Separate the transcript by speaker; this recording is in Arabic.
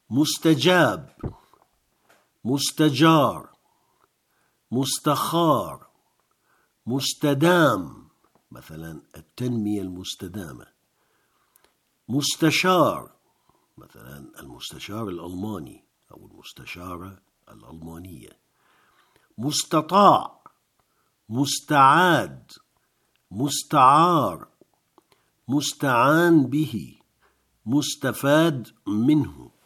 Speaker 1: مستجاب، مستجار، مستخار، مستدام، مثلا التنمية المستدامة. مستشار، مثلا المستشار الألماني أو المستشارة الألمانية. مستطاع، مستعاد، مستعار، مستعان به، مستفاد منه.